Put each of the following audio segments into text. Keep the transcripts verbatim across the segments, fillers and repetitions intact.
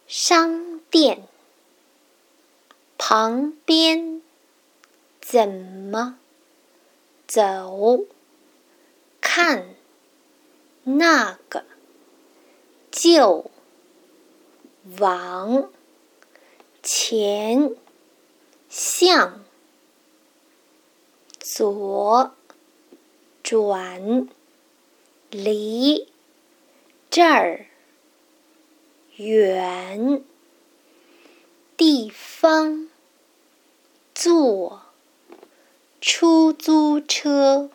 商店旁边怎么走？看那个就往前向左转，离这儿远，地方坐出租车，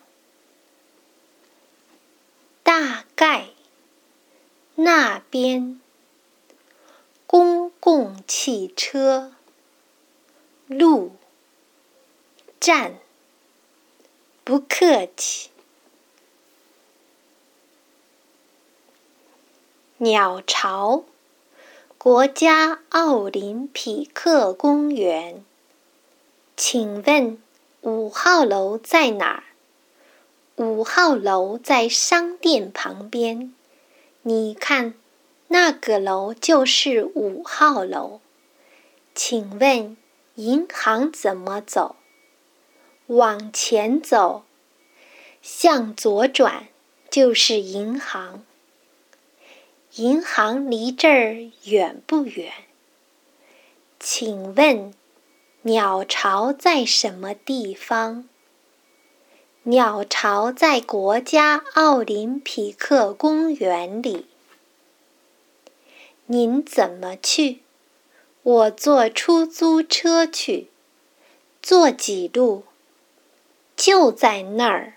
大概那边公共汽车，路站，不客气。鸟巢国家奥林匹克公园，请问五号楼在哪儿？五号楼在商店旁边，你看那个楼就是五号楼。请问银行怎么走？往前走，向左转就是银行。银行离这儿远不远？请问鸟巢在什么地方？鸟巢在国家奥林匹克公园里。您怎么去？我坐出租车去。坐几路？就在那儿。